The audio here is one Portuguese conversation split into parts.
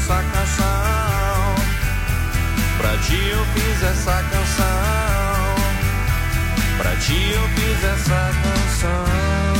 essa canção. Pra ti eu fiz essa canção. Pra ti eu fiz essa canção.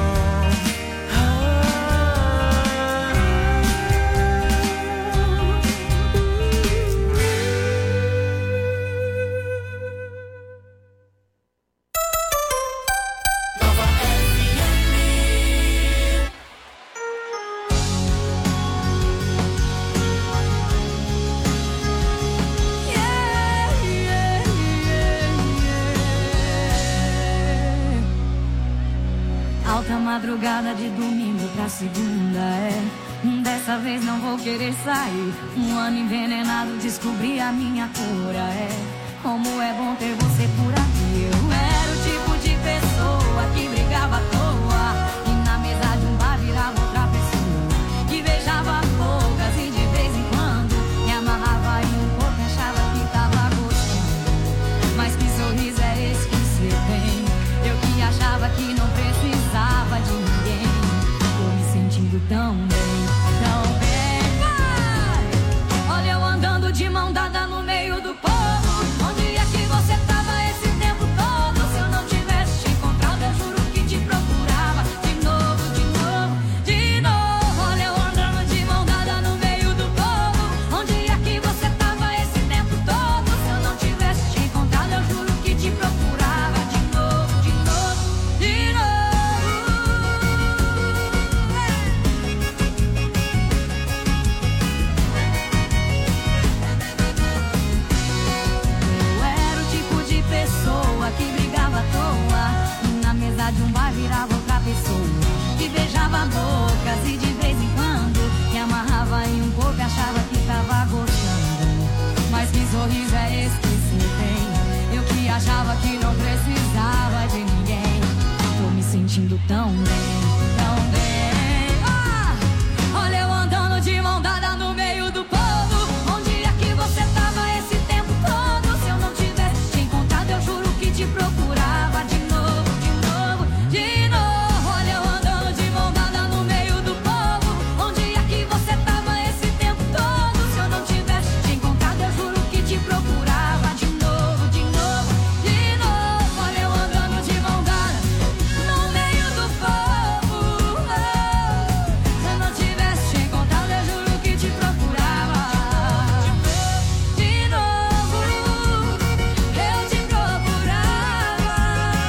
Madrugada de domingo pra segunda, dessa vez não vou querer sair. Um ano envenenado, descobri a minha cura, como é bom ter você por aqui. Eu era o tipo de pessoa que brigava à toa, e na mesa de um bar virava outra pessoa, que beijava poucas e de vez em quando me amarrava em um corpo e achava que tava gostando. Mas que sorriso é esse que você tem? Eu que achava que não precisava de ninguém. Tô me sentindo tão bem, tão bem. Vai! Olha eu andando de mão dada no meio do povo. Onde é que você tava esse tempo todo? Se eu não tivesse te encontrado, eu juro que te procurava de novo, de novo, de novo. Olha eu andando de mão dada no meio do povo. Onde é que você tava esse tempo todo? Se eu não tivesse te encontrado, eu juro que te procurava de novo, de novo, de novo. Que brigava à toa, na mesa de um bar virava outra pessoa, que beijava bocas e de vez em quando me amarrava em um corpo e achava que tava gostando. Mas que sorriso é esse que você tem? Eu que achava que não precisava de ninguém. Tô me sentindo tão bem, tão bem. Olha eu andando de mão dada no meio do povo. Onde é que você tava esse tempo todo? Se eu não tivesse te encontrado, eu juro que te procurava de novo, de novo, de novo. Olha eu andando de mão dada no meio do povo. Onde é que você tava esse tempo todo? Se eu não tivesse te encontrado, eu juro que te procurava de novo, de novo, de novo. Olha eu andando de mão dada no meio do povo. Se eu não tivesse te encontrado, eu juro que te procurava de novo. Eu te procurava.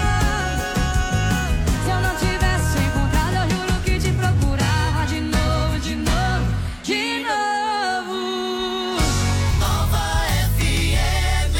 Se eu não tivesse te encontrado, eu juro que te procurava de novo, de novo, de novo. Nova FM.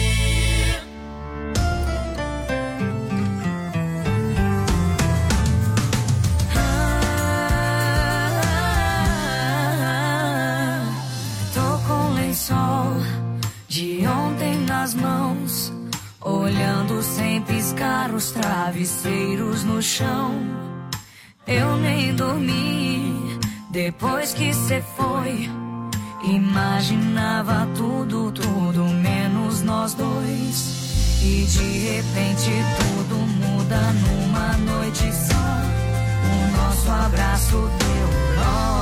Tô com lençol de ontem nas mãos, olhando sem piscar os travesseiros no chão. Eu nem dormi depois que cê foi. Imaginava tudo, tudo menos nós dois. E de repente tudo muda numa noite só. O nosso abraço deu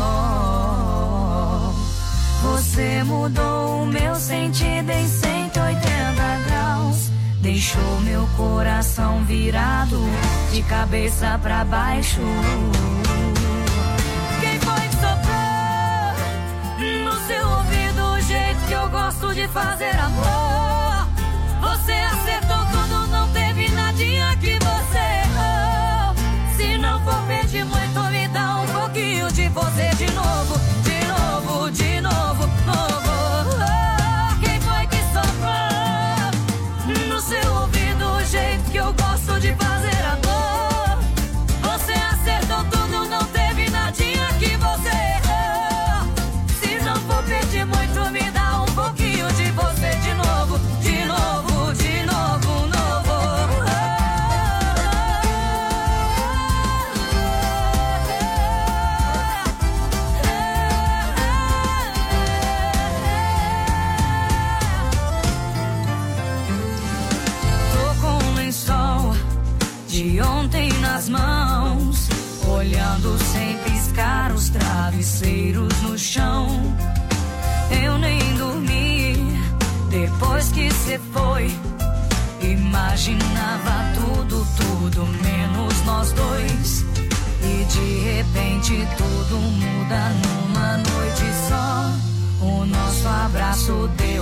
nó. Você mudou o meu sentido em 180 graus. Deixou meu coração virado de cabeça pra baixo. Quem foi que soprou no seu ouvido o jeito que eu gosto de fazer amor? Você acertou tudo, não teve nadinha que você errou. Se não for pedir muito, me dá um pouquinho de você de novo, de novo, de novo, novo. Quem foi que soprou no seu ouvido o jeito que eu gosto de fazer amor? Você acertou tudo, não teve nadinha que você errou. Se não for pedir muito, me dá um pouquinho de você de novo, de novo, de novo, novo. Tô com um lençol de ontem nas mãos, olhando sem piscar os travesseiros no chão. eu nem dormi. Depois que cê foi, imaginava tudo, tudo menos nós dois. E de repente tudo muda numa noite só. O nosso abraço deu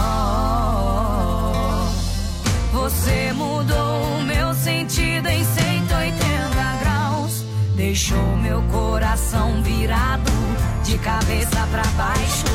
nó. Você mudou o meu sentido em 180 graus. Deixou meu coração virado de cabeça pra baixo.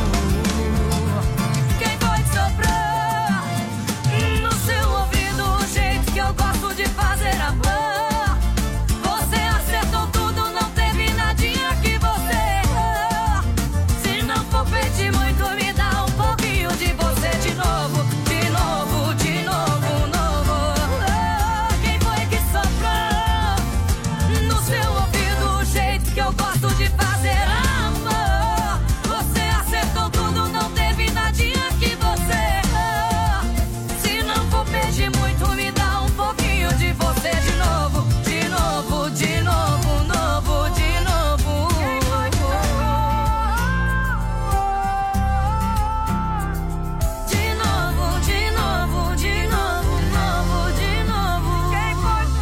Quem foi que soprou no seu ouvido o jeito que eu gosto de fazer amor? Você acertou tudo, não teve nadinha que você errou. Se não for pedir muito, me dá um pouquinho de você de novo, de novo, de novo, novo. Quem foi que soprou no seu ouvido o jeito que eu gosto de fazer amor? Você acertou tudo, não teve nadinha que você errou. Se não for pedir muito, me dá um pouquinho de você de novo, de novo, de novo, novo, de novo. De novo, de novo, de novo, novo, de novo. Quem foi que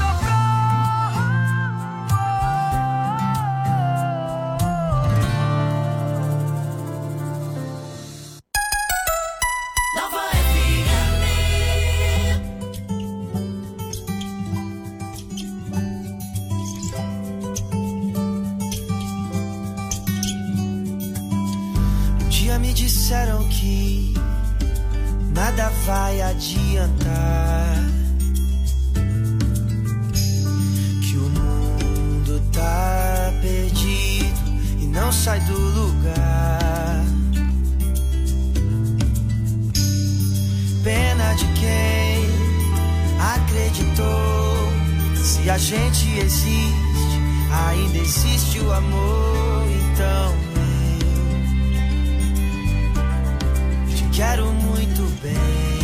Nova FM. Um dia me disseram que nada vai adiantar, que o mundo tá perdido e não sai do lugar. Pena de quem acreditou. Se a gente existe, ainda existe o amor. Então eu te quero muito bem.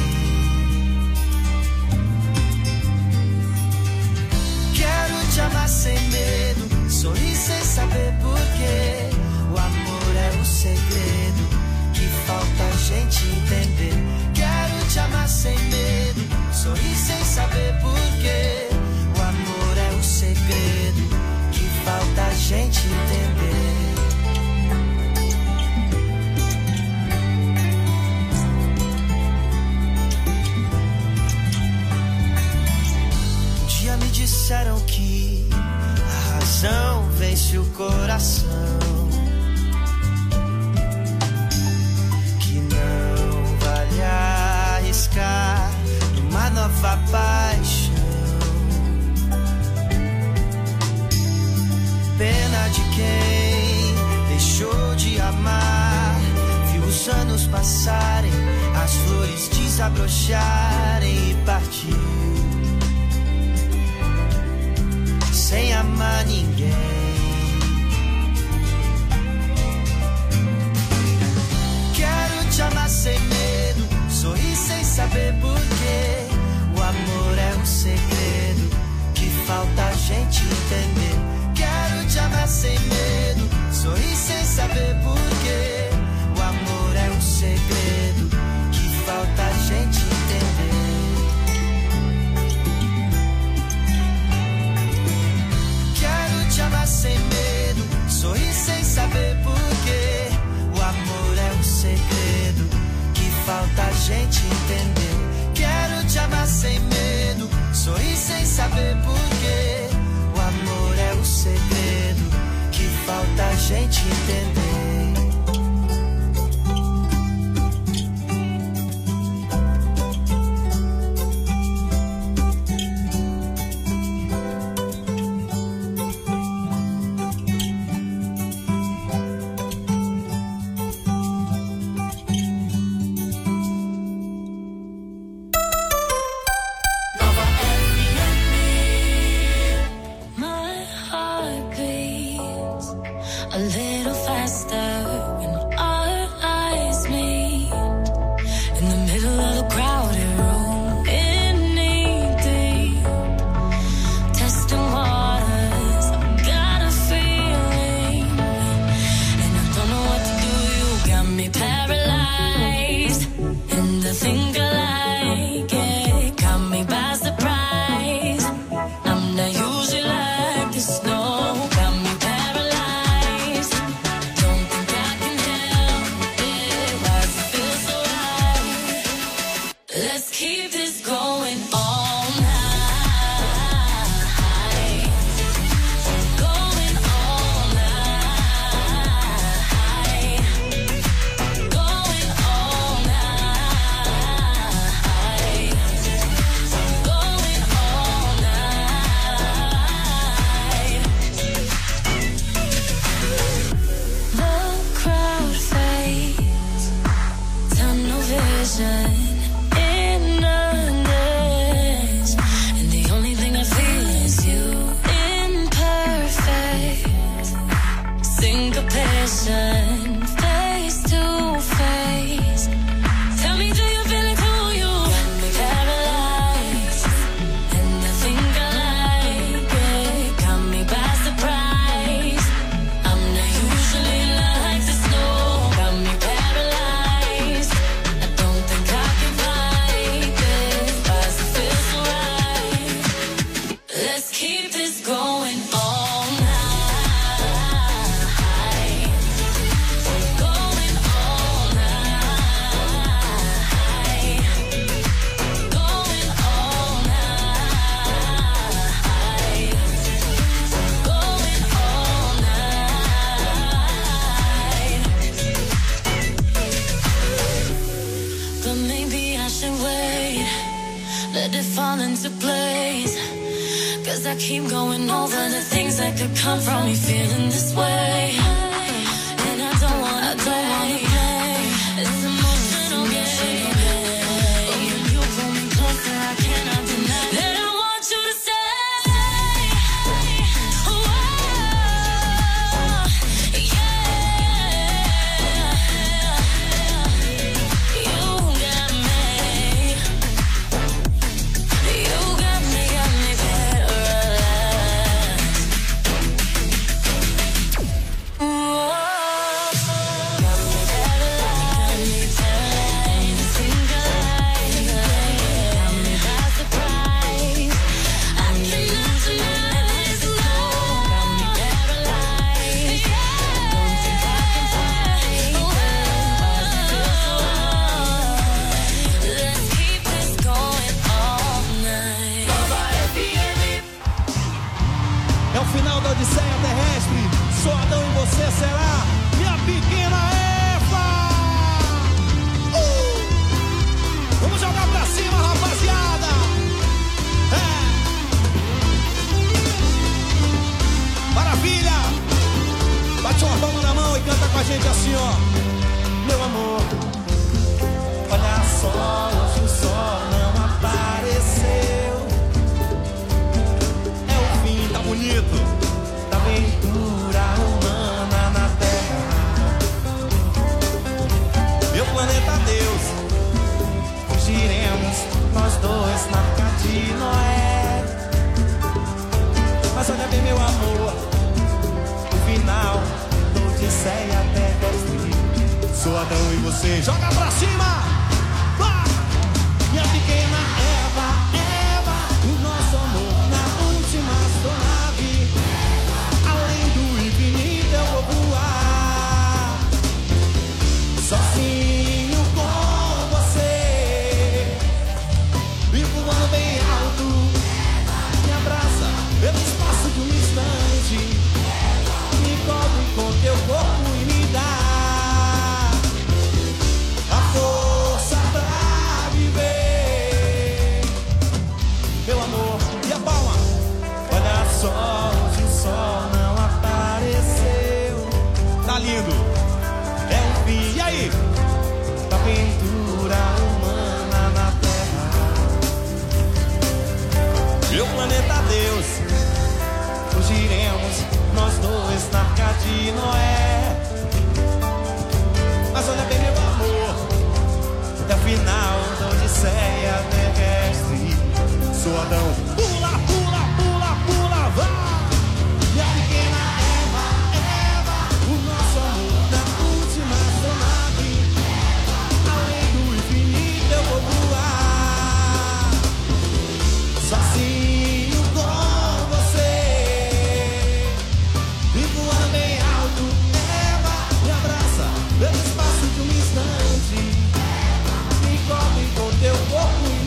Quero te amar sem medo, sorrir sem saber porquê. O amor é o segredo que falta a gente entender. Quero te amar sem medo, sorrir sem saber porquê. O amor é o segredo que falta a gente entender. Um dia me disseram que a razão vence o coração, que não vale arriscar numa nova paixão. Pena de quem deixou de amar, viu os anos passarem, as flores desabrocharem e partiu sem amar ninguém. Quero te amar sem medo, sorrir sem saber porquê. O amor é um segredo que falta a gente entender. Quero te amar sem medo, sorrir sem saber porquê. O amor é um segredo que falta a gente entender. Quero te amar sem medo, sorrir sem saber porquê. O amor é um segredo que falta a gente entender. Quero te amar sem medo, sorrir sem saber porquê. O amor é o segredo que falta a gente entender. My heart beats a little fast Let's keep this going all night. Going all night. Going all night. Going all night. The crowd fades, tunnel vision. Face to face. Tell me, do you feel it too? You got me paralyzed, and I think I like it. Got me by surprise. I'm not usually like this, no. Got me paralyzed. I don't think I can fight this. Why does it feel so right? Let's keep this going all night. Let it fall into place, 'cause I keep going over the things that could come from me feeling this way. And I don't wanna play. It's emotional game. But when you pull me closer, I cannot deny that I want you to stay. Whoa, yeah. You got me. You got me paralyzed. Whoa. Got me paralyzed. Think I like it. Got me by surprise. I cannot deny this, no. Got me paralyzed. Don't think I can fight. Let's keep this going all night. É o final da Odisseia Terrestre. Só Adão e você será minha pequena Eva. Vamos jogar pra cima, rapaziada. Maravilha. Bate uma palma na mão e canta com a gente assim, ó. Meu amor, olha só, hoje o sol não apareceu. É o fim, tá bonito, da aventura humana na Terra. Meu planeta Deus, fugiremos nós dois na Arca de Noé. Mas olha bem, meu amor, o final da Odisseia terrestre. Sou Adão e você, joga pra cima. Vai! Minha pequena Eva, Eva, o nosso amor na última astronave. Além do infinito eu vou voar, sozinho com você, e voando bem alto. Me abraça pelo espaço de um instante, me cobre com teu corpo e me dá a força pra viver. Meu amor, e a palma? Olha só, hoje o sol não apareceu. Tá lindo, é um fim. E aí? Da aventura humana na Terra. Meu planeta Deus, fugiremos nós dois na Arca de Noé. Mas olha bem, meu amor, é o final da Odisseia terrestre. Sou Adão, pula, pula, pula, pula, vai! Minha pequena Eva, Eva, o nosso amor na última astronave. Além do infinito eu vou voar, sozinho com você, e voando bem alto. Eva, me abraça pelo espaço de um instante, me cobre com teu corpo.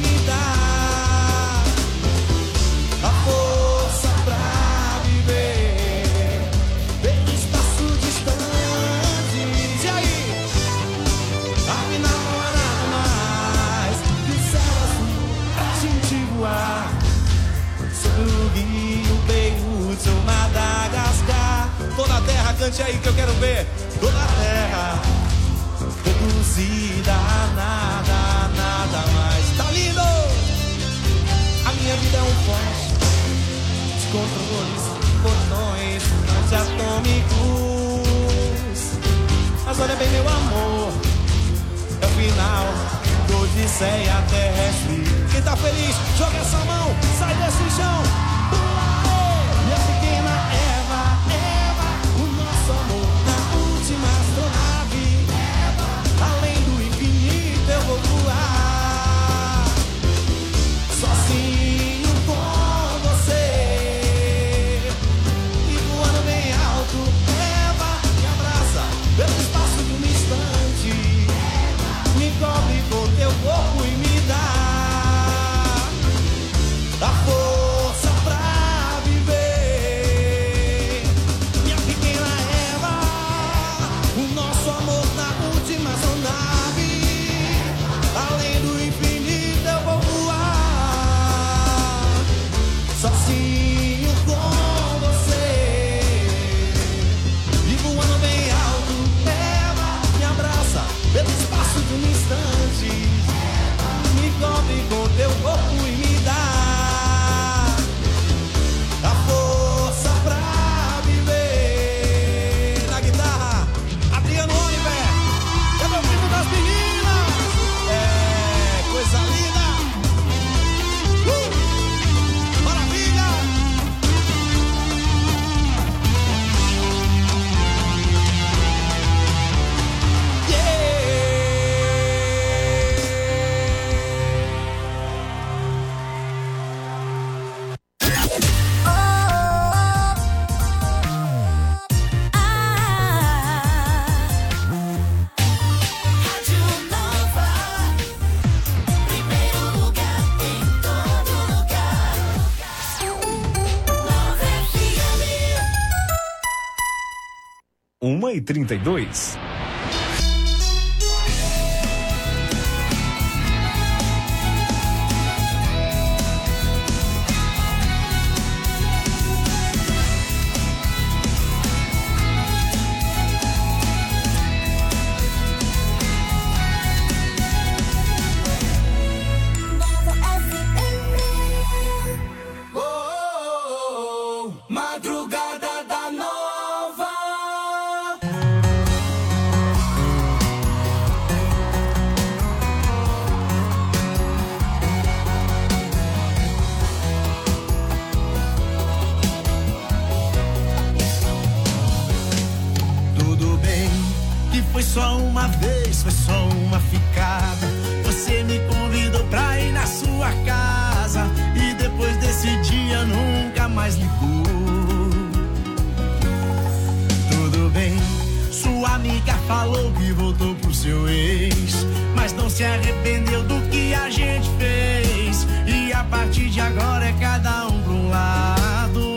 instante aí que eu quero ver toda a terra reduzida a nada, nada mais. Tá lindo! A minha vida é um flash de controles, botões antiatômicos. Mas olha bem, meu amor, é o final da odisseia terrestre. Quem tá feliz, joga essa mão, sai desse chão. Minha pequena Eva, Eva, o nosso amor na última astronave. Eva, além do infinito eu vou voar, sozinho com você, e voando bem alto. Eva, me abraça pelo espaço de um instante. Eva, me cobre com teu corpo e me dá a força pra viver. Minha pequena Eva, o nosso amor na última astronave. Além do infinito eu vou voar, sozinho com você, e voando bem alto. Eva, me abraça pelo espaço de um instante. Me cobre com teu corpo e me dá a força pra viver. Na guitarra, Adriano Oliver, é meu primo das meninas. É coisa linda. Maravilha. Rádio Nova, primeiro lugar em todo lugar. Nova FM. 1h32. Madrugada da Nova. Tudo bem, que foi só uma vez, foi só uma ficada. Você me convidou pra ir na sua casa e depois desse dia nunca mais ligou. Tudo bem, sua amiga falou que voltou pro seu ex, mas não se arrependeu do que a gente fez. E a partir de agora é cada um pra um lado.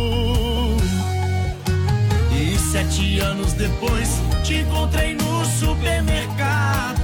E 7 anos depois te encontrei no supermercado.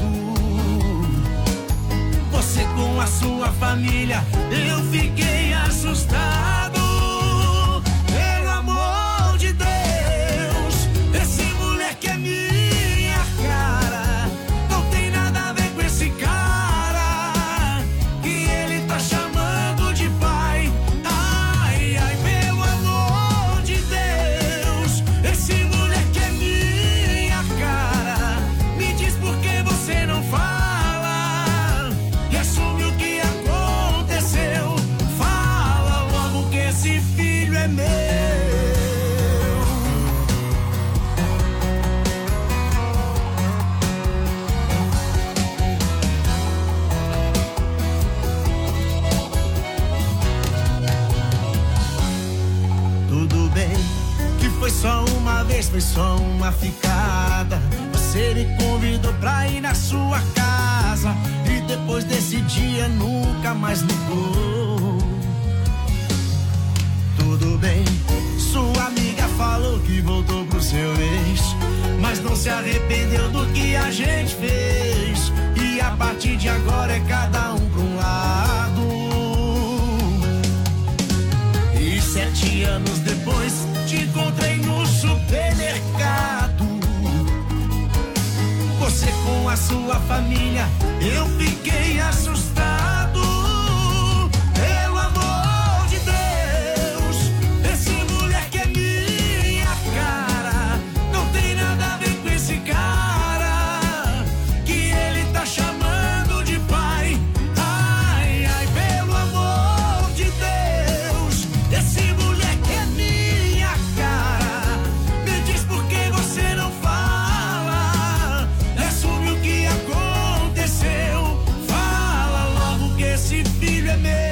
Você com a sua família, eu fiquei assustado. Pelo amor de Deus, esse moleque é minha cara. Não tem nada a ver com esse cara que ele tá chamando de pai. Ai, ai, pelo amor de Deus, esse moleque é minha cara. Me diz por que você não fala e assume o que aconteceu. Fala logo que esse filho é meu. Tudo bem, que foi só uma vez, foi só uma ficada. Você me convidou pra ir na sua casa e depois desse dia nunca mais ligou. Tudo bem, sua amiga falou que voltou pro seu ex, mas não se arrependeu do que a gente fez. E a partir de agora é cada um pra um lado. E 7 anos depois te encontrei no supermercado. família, eu fiquei assustado. Pelo amor de Deus, esse moleque é minha cara. Não tem nada a ver com esse cara que ele tá chamando de pai. Ai, ai, pelo amor de Deus, esse moleque é minha cara. Me diz por que você não fala, assume o que aconteceu. Fala logo que esse filho é meu.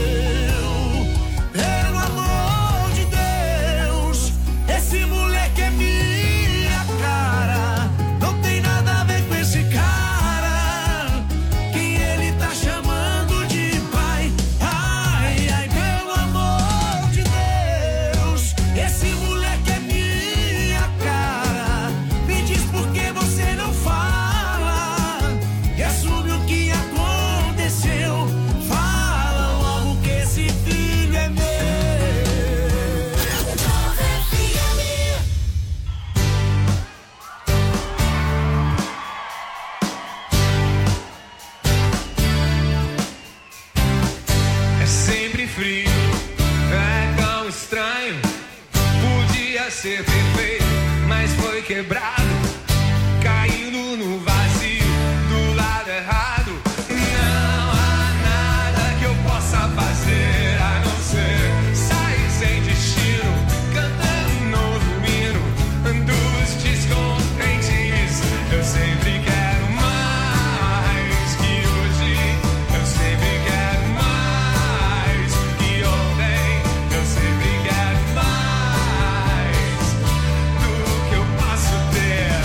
Pelo amor de Deus, esse moleque é minha cara. Não tem nada a ver com esse cara que ele tá chamando de pai. Ai, ai, pelo amor de Deus, esse moleque é minha cara. Me diz por que você não fala e assume o que aconteceu. Fala logo que esse filho é meu. É sempre frio, é tão estranho. Podia ser perfeito, mas foi quebrado, caindo no vazio do lado errado. Não há nada que eu possa fazer a não ser sair sem destino, cantando um novo hino dos descontentes. Eu sempre quero mais que hoje, eu sempre quero mais que ontem, eu sempre quero mais do que eu posso ter.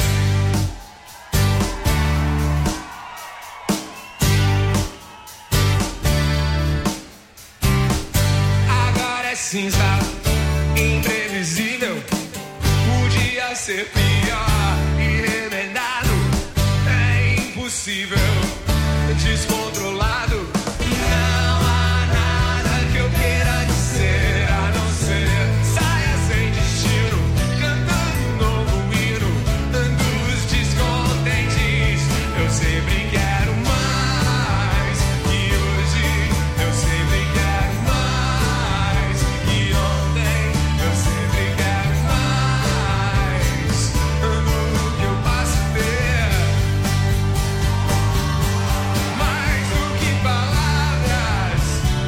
Agora é cinza, imprevisível. Podia ser pior e remendado. É impossível, descontrolado. Não há nada que eu queira dizer a não ser saia sem destino, cantando um novo hino dos descontentes. Eu sempre quero mais que hoje, eu sempre quero mais que ontem, eu sempre quero mais do que eu posso ter. Mais do que palavras,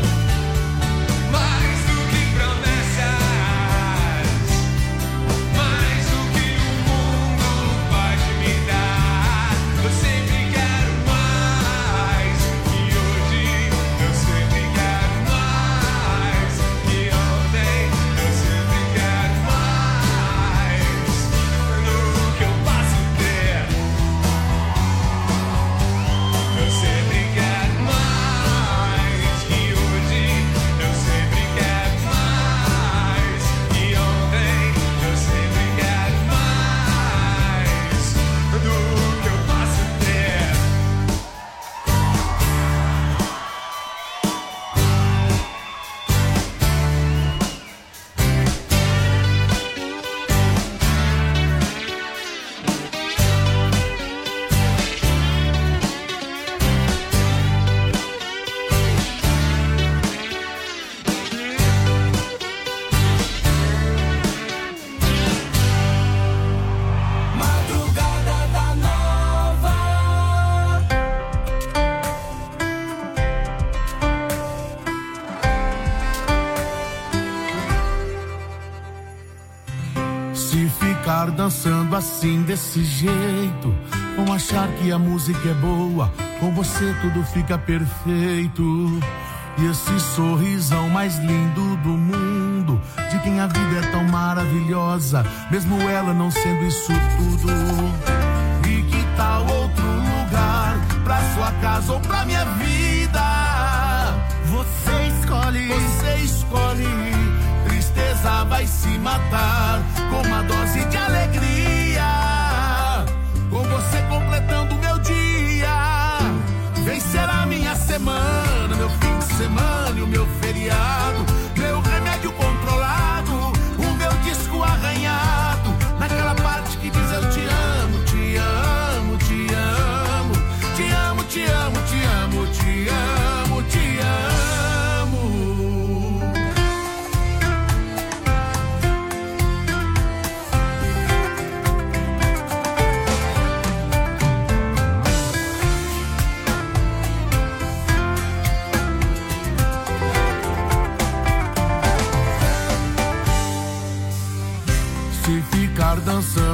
mais do que promessas, mais do que o mundo pode me dar. Eu sempre quero mais que hoje, eu sempre quero mais que ontem, eu sempre quero mais do que eu posso ter. Eu sempre quero mais que hoje, eu sempre quero mais que ontem, eu sempre quero mais do que eu posso ter. Madrugada da Nova. Se ficar dançando assim desse jeito, vão achar que a música é boa, com você tudo fica perfeito. E esse sorrisão mais lindo do mundo, de quem a vida é tão maravilhosa, mesmo ela não sendo isso tudo. E que tal outro lugar, pra sua casa ou pra minha vida? Você escolhe, tristeza vai se matar com uma dose de alegria, com você completando meu dia. Vem ser a minha semana, meu fim de semana e o meu feriado, meu remédio controlado, o meu disco arranhado, naquela parte que diz eu te amo, te amo, te amo, te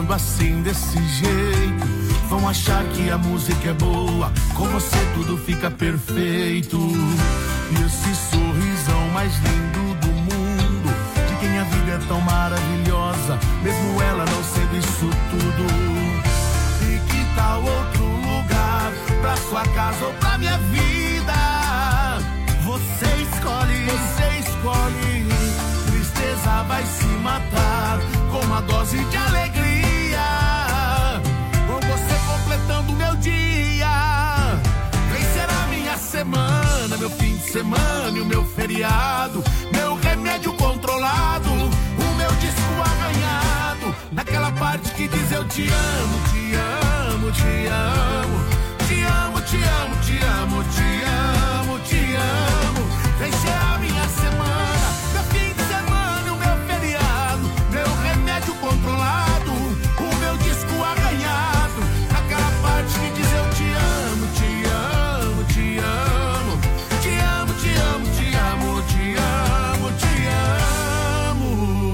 cantando assim desse jeito, vão achar que a música é boa, com você tudo fica perfeito. E esse sorrisão mais lindo do mundo, de quem a vida é tão maravilhosa, mesmo ela não sendo isso tudo. E que tal outro lugar, pra sua casa ou pra minha vida? Você escolhe, tristeza vai se matar com uma dose de alegria, com você completando meu dia. Vencerá minha semana, meu fim de semana e o meu feriado, meu remédio controlado, o meu disco arranhado, naquela parte que diz eu te amo, te amo, te amo, te amo, te amo, te amo, te amo, te amo. Vencerá minha semana, meu fim de semana e o meu feriado, meu remédio controlado, o meu disco arranhado, naquela parte que diz eu te amo, te amo, te amo, te amo, te amo, te amo, te amo, te amo.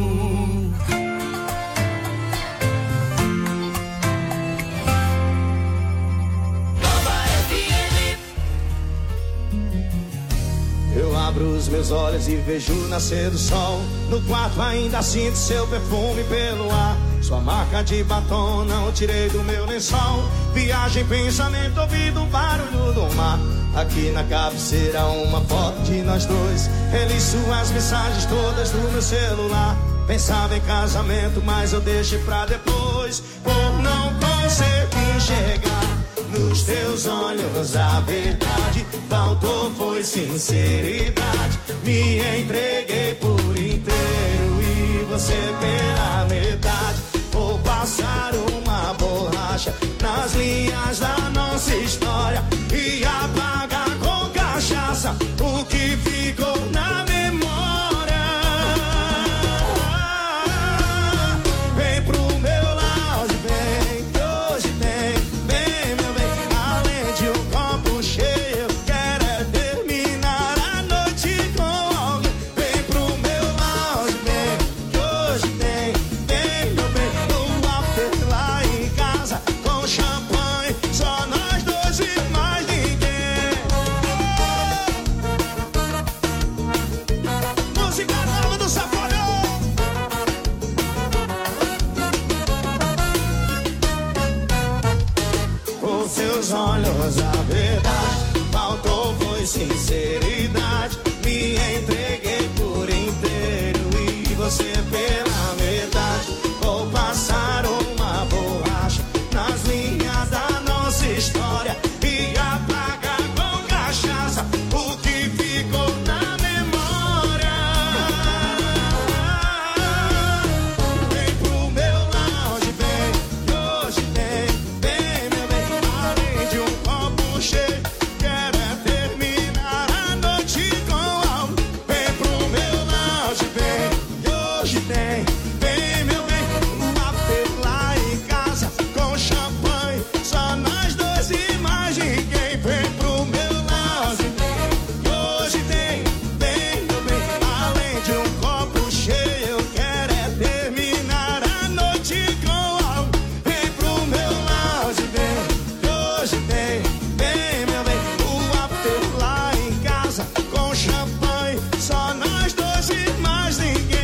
Eu abro os meus olhos e vejo nascer do sol. No quarto ainda sinto seu perfume pelo ar. Sua marca de batom não tirei do meu lençol. Viagem, pensamento, ouvido o barulho do mar. Aqui na cabeceira uma foto de nós dois. Reli suas mensagens todas do meu celular. Pensava em casamento, mas eu deixei pra depois, por não conseguir enxergar nos teus olhos a verdade. Faltou foi sinceridade. Me entreguei por inteiro e você pela metade. Vou passar uma borracha nas linhas da nossa história e apagar com cachaça o que ficou na memória. Vem pro meu lounge, vem, que hoje tem, vem meu bem. Além de um copo cheio, quero é terminar a noite com alguém. Vem pro meu lounge, vem, que hoje tem, vem meu bem. No after lá em casa, com champanhe, só nós dois e mais ninguém. Música nova do Safadão. Com seus olhos a verdade, faltou foi sinceridade. Me entreguei por inteiro e você pela metade. Vou passar uma borracha nas linhas da nossa história e apagar com cachaça o que ficou na memória. Vem pro meu lounge, vem, que hoje tem, vem meu bem. Além de um copo cheio, quero é terminar a noite com algo. Vem pro meu lounge, vem, que hoje tem, vem meu bem. Um after lá em casa, com champanhe, só nós dois e mais ninguém. Vem pro meu lounge, que hoje tem, vem meu bem. Além de um copo cheio, eu quero é terminar a noite com algo. Vem pro meu lounge, vem, que hoje tem, vem meu bem. O after lá em casa, com champanhe, só nós dois e mais ninguém.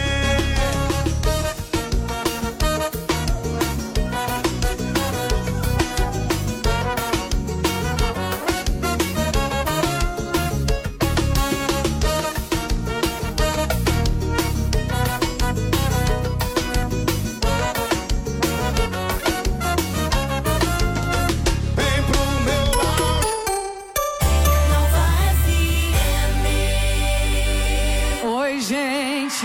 Vem pro meu lounge. Oi, gente.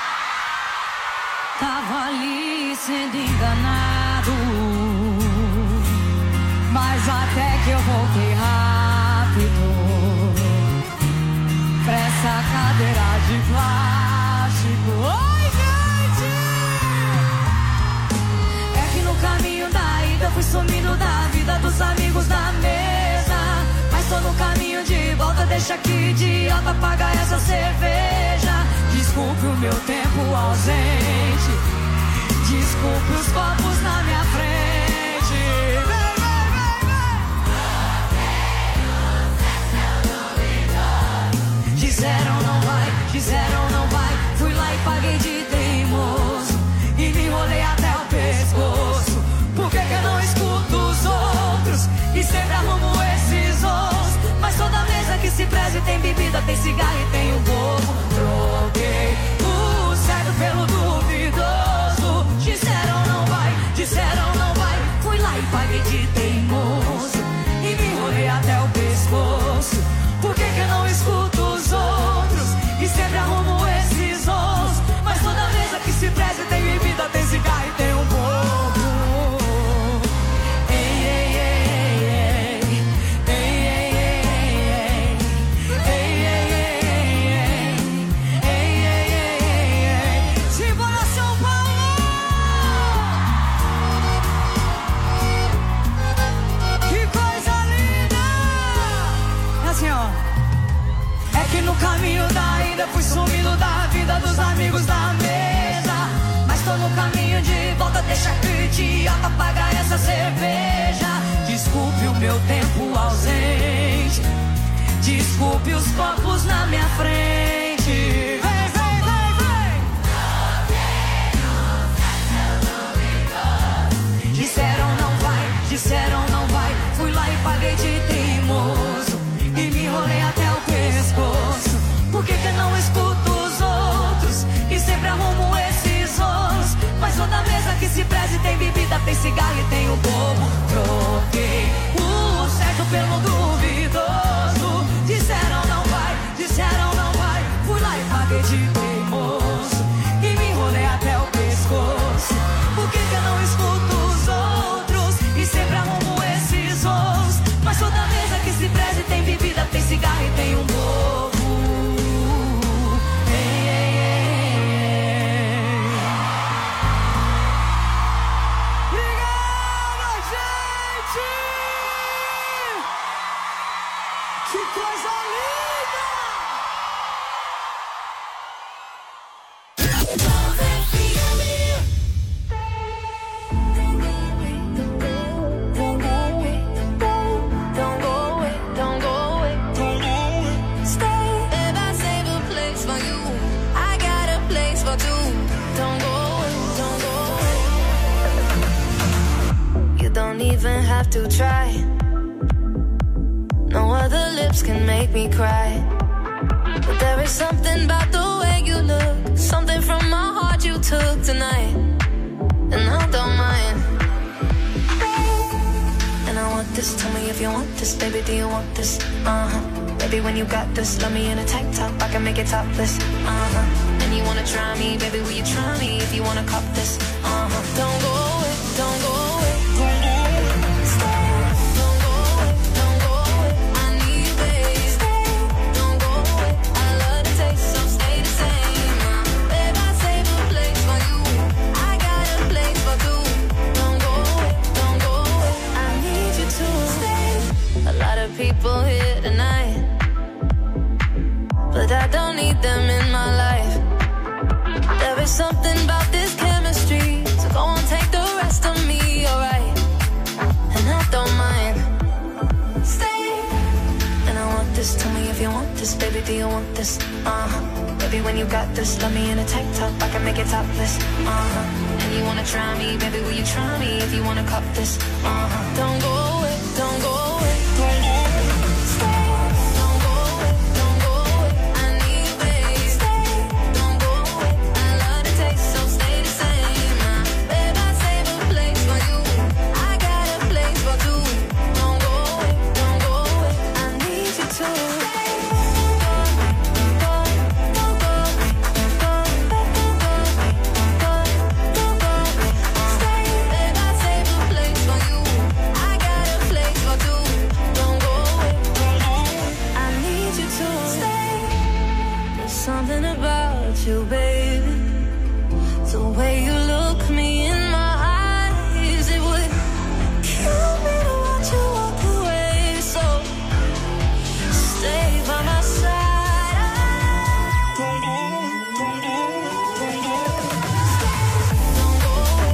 Tava ali sendo enganado, mas até que eu voltei rápido pra essa cadeira de plástico. Oi, gente. É que no caminho da ida eu fui sumindo da vida dos amigos da mesa, mas tô no caminho de volta, deixa que idiota pagar essa cerveja. Desculpe o meu tempo ausente, Desculpe os copos na minha frente. Vem, vem, vem, vem. Disseram não vai. Fui lá e paguei de teimoso e me enrolei até o pescoço. Por que eu não escuto os outros e sempre arrumo esses ous? Mas toda mesa que se preze tem bebida, tem cigarro e tem um bobo. Troquei o certo pelo duvidoso. Disseram não vai. Fui lá e paguei de teimoso e me enrolei até o pescoço. Por que eu não escuto os outros e sempre arrumo esses ous? Mas toda mesa que se preze tem bebida, tem cigarro e tem um bobo. Ei, ei, ei, ei, ei, ei, ei, ei, ei, ei, ei. Simbora São Paulo! Que coisa linda! É assim, ó. É que no caminho da ida fui sumindo da vida dos amigos da mesa. Mas tô no caminho de volta, deixa que o idiota pagar essa cerveja. Desculpe o meu tempo ausente, desculpe os copos na minha frente. Vem, vem, vem, vem. Disseram não vai. Fui lá e paguei de teimoso e me enrolei até o pescoço. Por que eu não escuto os outros e sempre arrumo esses ous? Mas toda mesa que se preze tem bebida, tem cigarro e tem o bobo. Troquei o certo pelo duvidoso. Disseram não vai. Fui lá e paguei de teimoso e me enrolei até o pescoço. Por que eu não escuto os outros e sempre arrumo esses ous? Mas toda mesa que se preze tem bebida, tem cigarro e tem um bobo. Ei, ei, ei, ei. Obrigada, gente! Que coisa linda! Don't even have to try. No other lips can make me cry. But there is something about the way you look, something from my heart you took tonight, and I don't mind. And I want this, tell me if you want this, baby, do you want this? Baby, when you got this, love me in a tank top, I can make it topless. And you wanna try me, baby, will you try me if you wanna cop this? Don't go away, don't go away. People here tonight, but I don't need them in my life. There is something about this chemistry, so go on, take the rest of me, alright? And I don't mind. Stay. And I want this, tell me if you want this, baby, do you want this? Baby, when you got this, love me in a tank top, I can make it topless. And you wanna try me, baby, will you try me if you wanna cop this? Don't go away, don't go away. Something about you, baby, the way you look me in my eyes, it would kill me to watch you walk away. So stay by my side. Don't go away.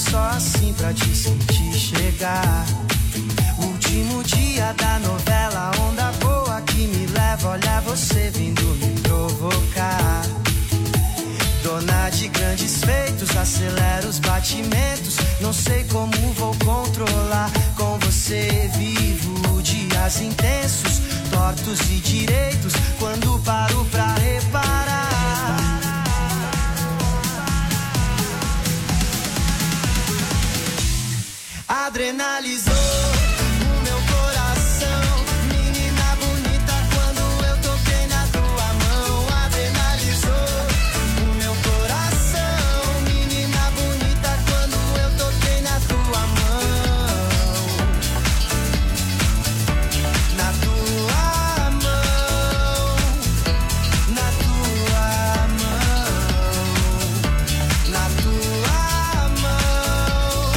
só assim pra te sentir chegar. Último dia da novela, onda boa que me leva. Olha você vindo me provocar. Dona de grandes feitos, acelera os batimentos. Não sei como vou controlar. Com você vivo dias intensos, tortos e direitos. Quando paro pra reparar, adrenalizou o meu coração. Menina bonita, quando eu toquei na tua mão. Adrenalizou o meu coração. Menina bonita, quando eu toquei na tua mão. Na tua mão. Na tua mão. Na tua mão.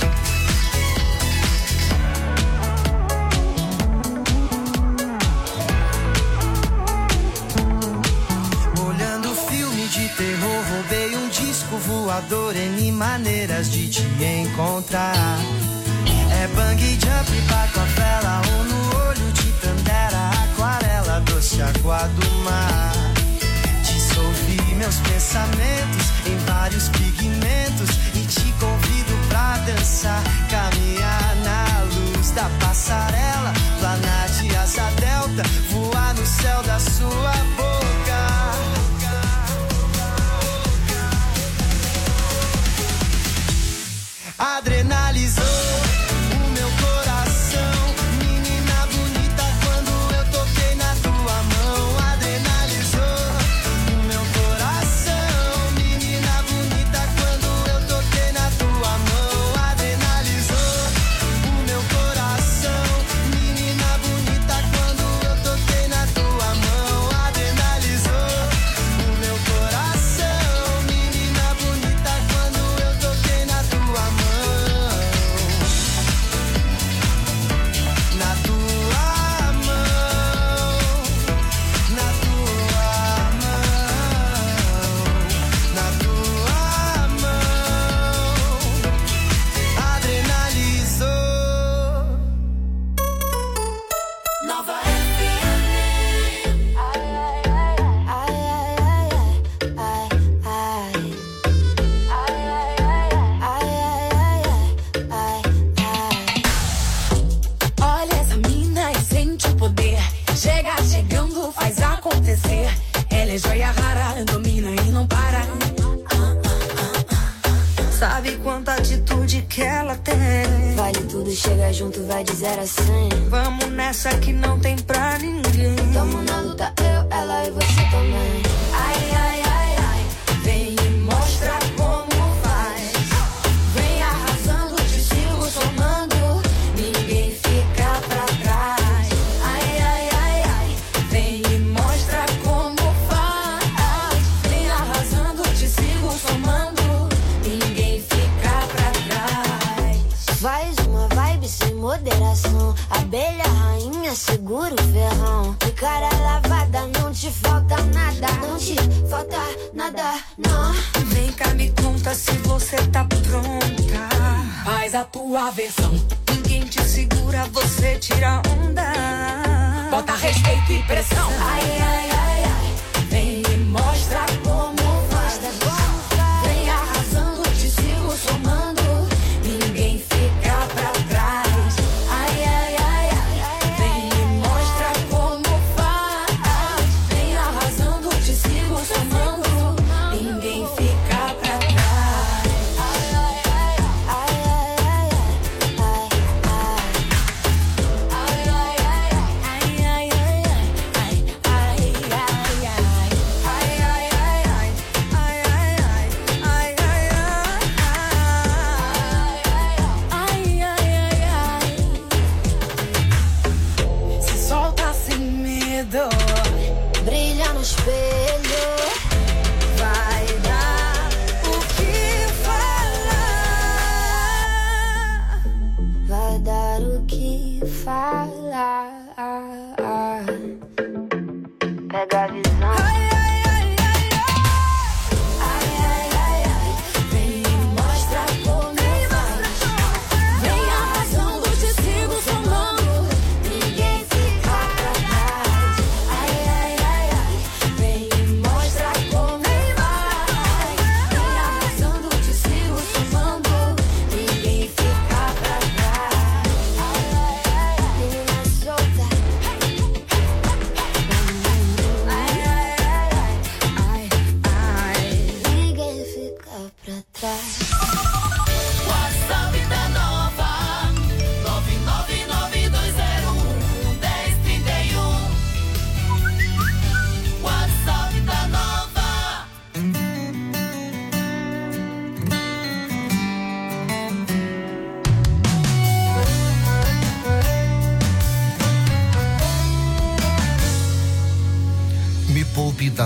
Olhando filme de terror, roubei um disco voador. N maneiras de te encontrar. É bang jump, barco a vela, ou no olho de Tandera, aquarela, doce água do mar. Dissolvi meus pensamentos em vários pigmentos e te convido pra dançar, caminhar na luz da passarela, planar de asa delta, voar no céu da sua boca. Adrenalizou o meu coração. Menina bonita, quando eu toquei na tua mão. Adrenalizou o meu coração. Menina bonita, quando eu toquei na tua mão. Adrenalizou o meu coração. Menina bonita, quando eu toquei na tua mão. Adrenalizou o meu coração. Menina bonita, quando eu toquei na tua mão. Na tua mão. Na tua mão. Na tua mão. Adrenalizou. Nova FM. Olha essa mina e sente o poder. Chega chegando, faz acontecer. Ela é joia rara, domina e não para. Sabe quanta atitude que ela tem? Vale tudo, chega junto, vai de 0 a 100. Vamos nessa que não tem pra ninguém. Tamo na luta, eu, ela e você também. Ai, ai, ai, ai, vem e mostra como faz. Vem arrasando, te sigo somando. Ninguém fica pra trás. Ai, ai, ai, ai, vem e mostra como faz. Vem arrasando, te sigo somando. Ninguém fica pra trás. Faz uma vibe sem moderação. Abelha rainha, segura o ferrão. De cara lavada, não te falta nada. Não te falta nada, não. Vem cá, me conta se você tá pronta. Faz a tua versão. Ninguém te segura, você tira onda. Bota respeito e pressão. Ai, ai, ai, ai. Vem e mostra como faz. Vem arrasando, te sigo somando. Ninguém fica pra trás. Ai, ai, ai, ai. Vem e mostra como faz. Vem arrasando, te sigo somando. Ninguém fica pra trás. Ai, ai, ai, ai, ai, ai, ai, ai, ai, ai, Brilha no espelho, vai dar o que falar. vai dar o que falar. Pega a visão. Ai, ai, ai, ai, ai. Ai, ai, ai, ai. Vem e mostra como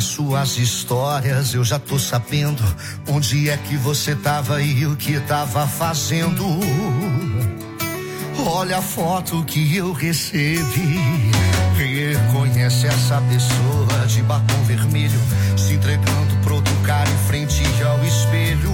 das suas histórias eu já tô sabendo onde é que você tava e o que tava fazendo. Olha a foto que eu recebi. Reconhece essa pessoa de batom vermelho se entregando pro outro cara em frente ao espelho.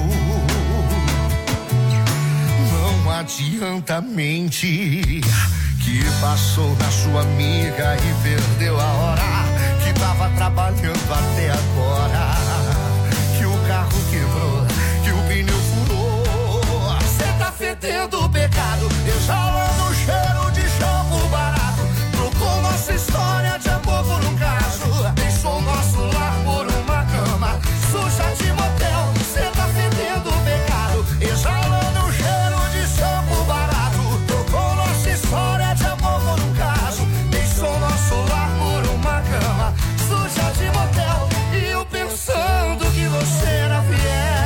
Não adianta mentir que passou na sua amiga e perdeu a hora, que tava trabalhando até agora, que o carro quebrou, que o pneu furou. Cê tá fedendo o pecado, exalando o cheiro de shampoo barato. Trocou nossa história de amor por um caso, deixou nosso lar por uma cama suja de motel. Cê tá fedendo o pecado, exalando o cheiro de shampoo barato. Trocou nossa história de amor por um caso, deixou nosso lar por uma cama suja de motel. E eu pensando que você era fiel.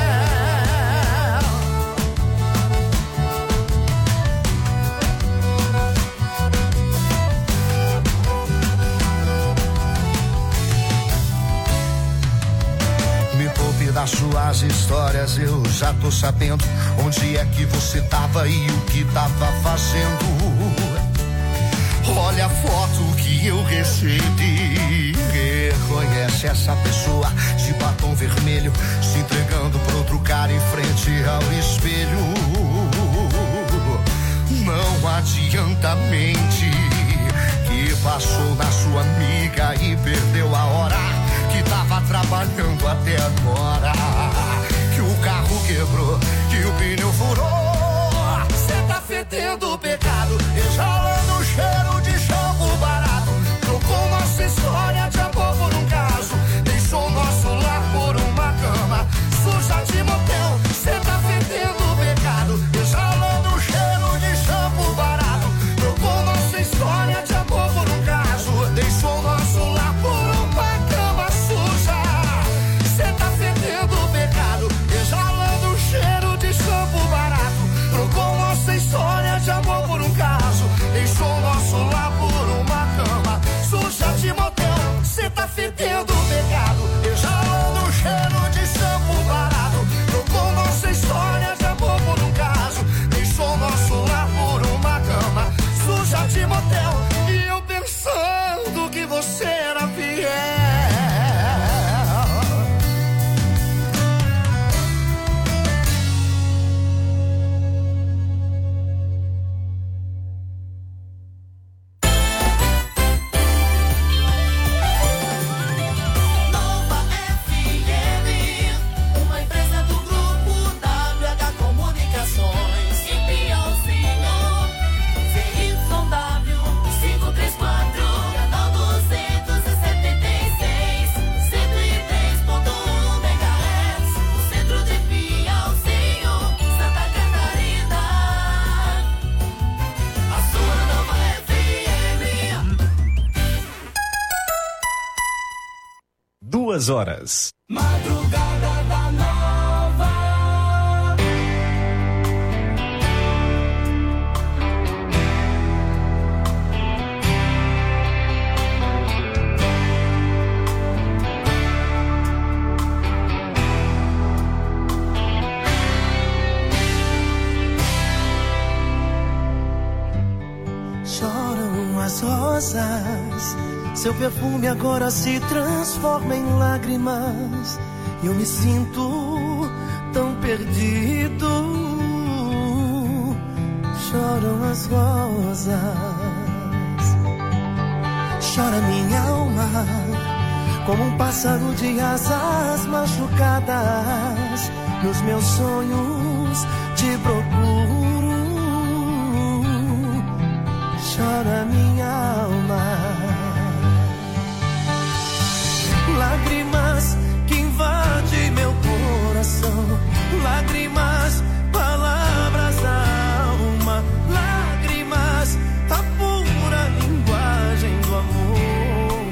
Me poupe das suas histórias, eu já tô sabendo onde é que você tava e o que tava fazendo. Olha a foto que eu recebi. Reconhece essa pessoa de batom vermelho se entregando pro outro cara em frente ao espelho. Não adianta mentir que passou na sua amiga e perdeu a hora, que tava trabalhando até agora, que o carro quebrou, que o pneu furou. Cê tá fedendo o pecado, exalando o cheiro de shampoo barato. Trocou nossa história de amor por um caso, deixou nosso lar por uma cama suja de motel. Cê tá fedendo o pecado, exalando o cheiro de shampoo barato. Trocou nossa história de amor por um caso, deixou nosso lar por uma cama suja. Cê tá fedendo o pecado, exalando o cheiro de shampoo barato. Trocou nossa história de amor por um caso, deixou nosso lar por uma cama suja de motel. Cê tá fedendo o pecado, exalando o cheiro de shampoo barato. Trocou nossa história de amor por um caso, deixou nosso lar por uma cama suja de motel. E eu pensando que você era fiel. Horas. Madrugada da Nova. Choram as rosas, seu perfume agora se transforma em lágrimas. Eu me sinto tão perdido. Choram as rosas, chora minha alma, como um pássaro de asas machucadas. Nos meus sonhos te procuro. Chora minha alma. Lágrimas que invadem meu coração, lágrimas, palavras da alma, lágrimas, a pura linguagem do amor.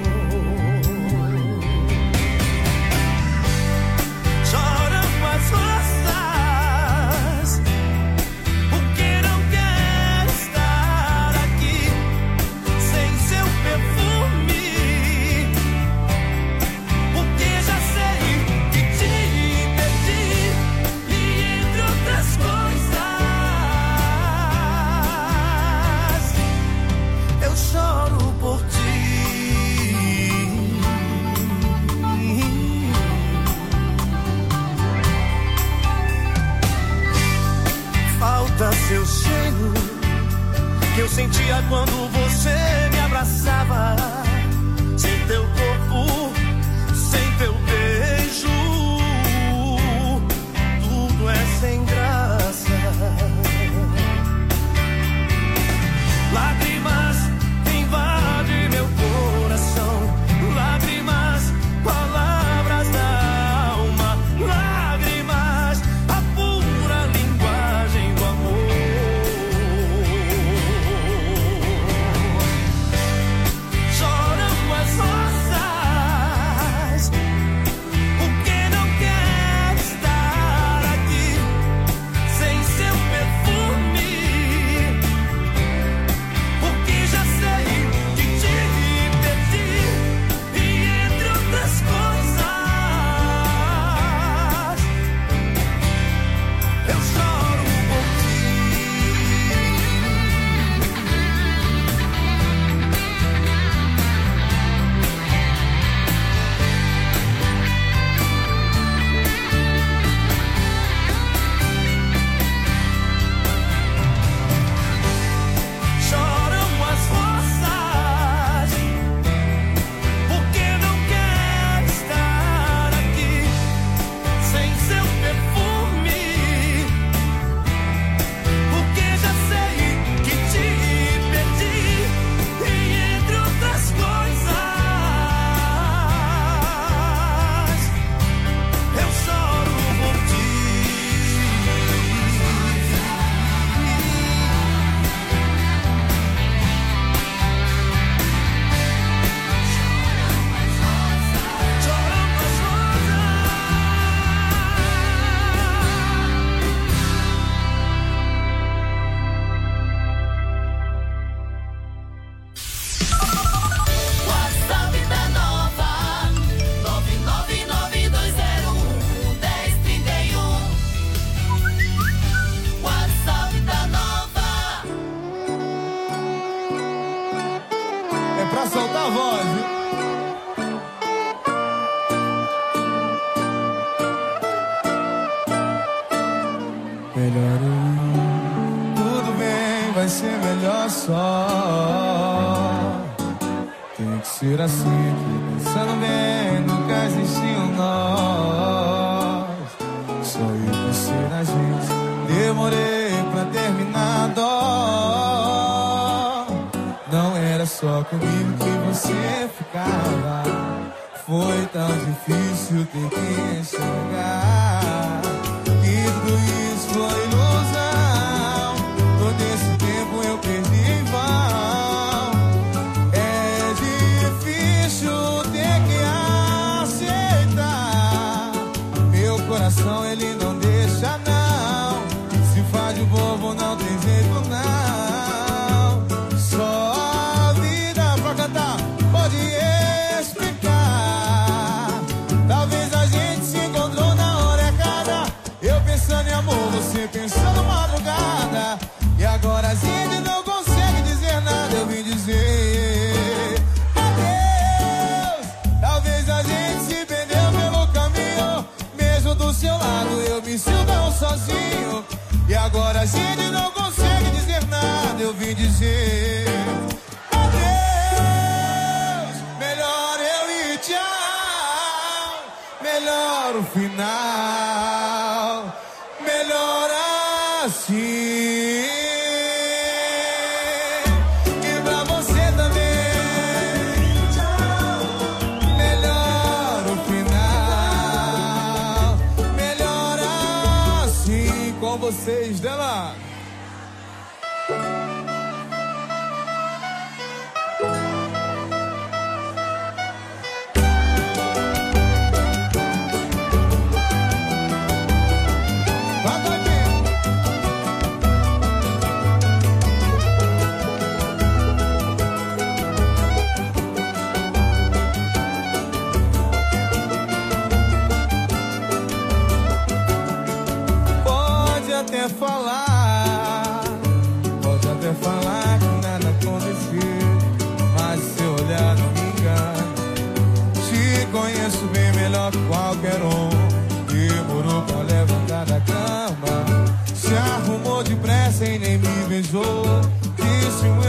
Choram as rosas, porque não quer estar aqui sem seu perfume. Porque sentia quando você me abraçava. Sem teu corpo, sem teu beijo, tudo é sem graça. Lágrimas invadem meu coração, lágrimas, palavras da alma, lágrimas, a pura linguagem do amor. Choram as rosas, porque não quer estar aqui sem seu perfume, porque já sei que te perdi, e entre outras coisas eu choro por ti. Choram as rosas, porque não quer estar aqui sem seu perfume, porque já sei que te perdi, e entre outras coisas eu choro por ti. Choram as rosas. WhatsApp da Nova 999201031. WhatsApp da Nova. É pra soltar a voz, viu? Melhor eu ir. Tudo bem, vai ser melhor só. Tem que ser assim, pensando bem, nunca existiu nós. Só eu pensei na gente, demorei pra terminar a dó. Não era só comigo que você ficava, foi tão difícil ter que enxergar que tudo isso foi ilusão. Todo esse tempo eu perdi em vão. É difícil ter que aceitar. Meu coração ele não deixa não. Se faz de bobo não tem jeito não. Só a vida pra cantar pode explicar. Talvez a gente se encontrou na hora errada. Eu pensando em amor, você pensando madrugada. E agora a gente não consegue dizer nada. Eu vim dizer adeus. Talvez a gente se perdeu pelo caminho. Mesmo do seu lado eu me sinto tão sozinho. E agora a gente não consegue dizer nada. Eu vim dizer adeus. Melhor eu ir, tchau. Melhor o final. Melhor assim. E pra você também. Melhor o final. Melhor assim. Com vocês, Dela. Vai, Tadinho. Pode até falar que nada aconteceu, mas seu olhar não me engana. Te conheço bem melhor que qualquer um. Demorou pra levantar da cama, se arrumou depressa e nem me beijou. Disse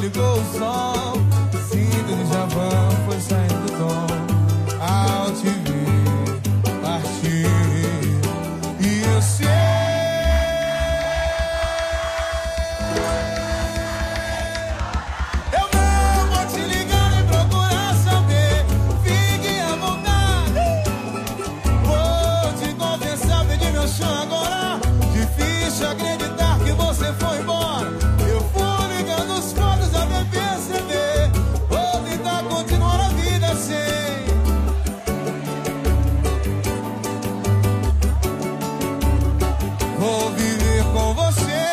ligou o som. Sinto de Javan foi saindo do tom. Ao te ver partir, e eu sei. Eu não vou te ligar nem procurar saber. Fique à vontade. Vou te confessar, pedir meu chão agora. Difícil acreditar que você foi embora. Eu fui ligando os fotos a me perceber. Vou tentar continuar a vida sem. Vou viver com você.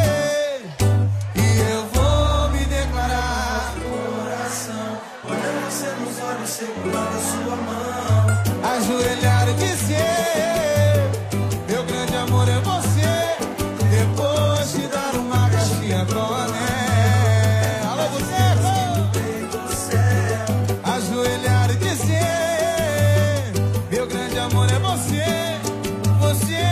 E eu vou me declarar. Coração, olhando você nos olhos, segurando a sua mão. Ajoelhar e dizer: meu grande amor é você. Depois te dar uma caixinha com anel. Alô, você! Ajoelhar e dizer: meu grande amor é você. Você,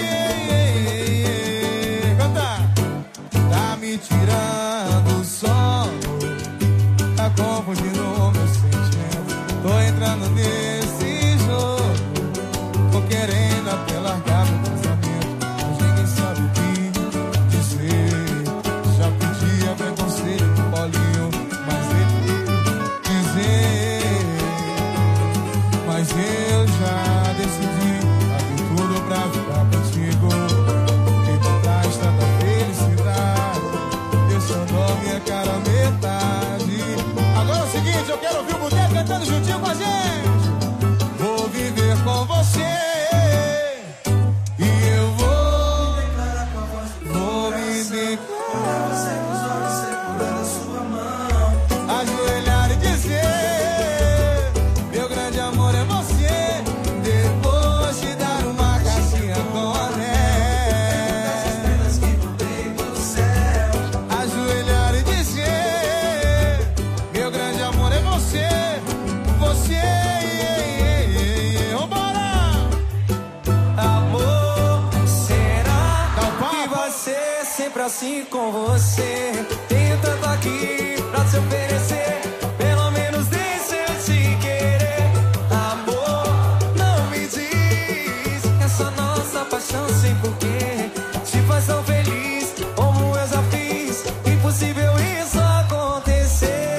canta. Tá me tirando o sono, tá confundindo o meu sentimento. Tô entrando nesse jogo, tô querendo até largar meu casamento. Mas ninguém sabe o que dizer. Já pedia preconceito no bolinho, mas ele dizer. Mas eu já decidi abrir tudo pra ficar contigo. Que por trás tanta felicidade, eu só dou minha cara a metade. Agora é o seguinte, eu quero ouvir o Boteco cantando juntinho com a gente. Vou viver com você. E eu vou me declarar com a voz. Vou me declarar. Você com os olhos segurando a sua mão. Ajoelhar e dizer: meu grande amor é você. Depois te dar uma caixinha com anel. Ajoelhar e dizer: meu grande amor é você. Você, vambora! Amor, será que vai ser sempre assim com você? Tenho tanto aqui pra te oferecer. Pelo menos deixa eu te querer. Amor, não me diz que essa nossa paixão sem porquê te faz tão feliz como eu já fiz. Impossível isso acontecer.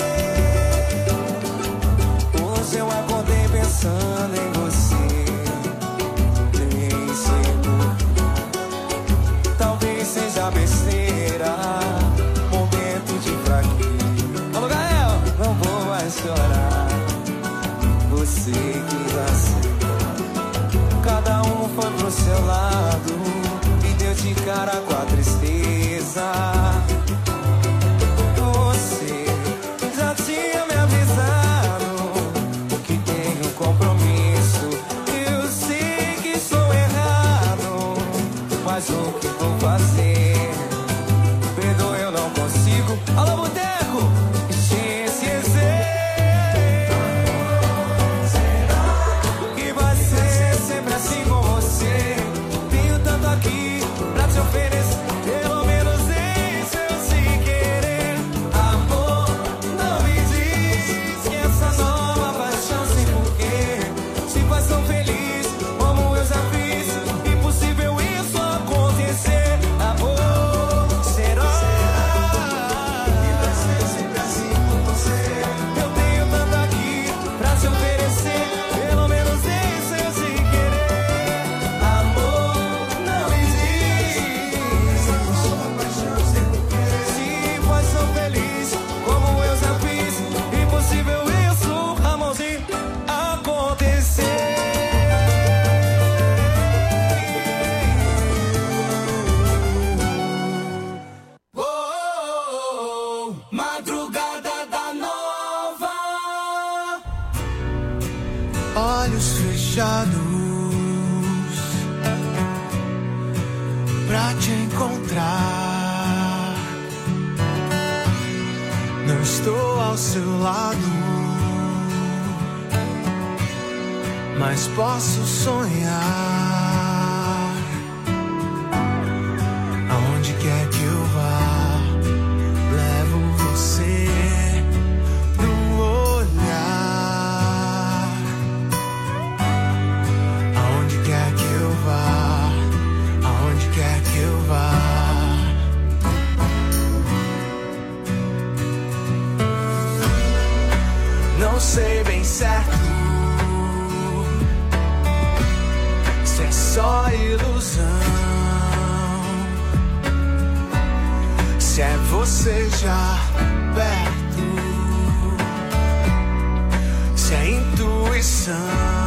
Hoje eu acordei pensando em você. Nem sei porquê. Talvez seja besteira, momento de fraqueza. Alô, Gael, não vou mais chorar. Você quis assim. Cada um foi pro seu lado e deu de cara com a tristeza. Você já tinha me avisado que tem um compromisso. Eu sei que sou errado, mas o que vou fazer? Perdoa, eu não consigo. Alô, Boteco, te esquecer. Que vai ser sempre assim com você. Tenho tanto aqui pra te oferecer. Pelo menos deixa eu te querer. Amor, não me diz que essa nova paixão sem porquê te faz tão feliz como eu já fiz. Impossível isso acontecer. Amor, será que vai ser sempre assim com você? Eu tenho tanto aqui pra te oferecer. Pelo menos deixa eu te querer. Amor, não me diz essa paixão sem porquê te faz tão feliz como eu já fiz. Impossível isso, amorzinho, acontecer. Madrugada da Nova. Olhos fechados pra te encontrar. Não estou ao seu lado, mas posso sonhar. Aonde quer que eu vá, levo você. seja perto. Se a intuição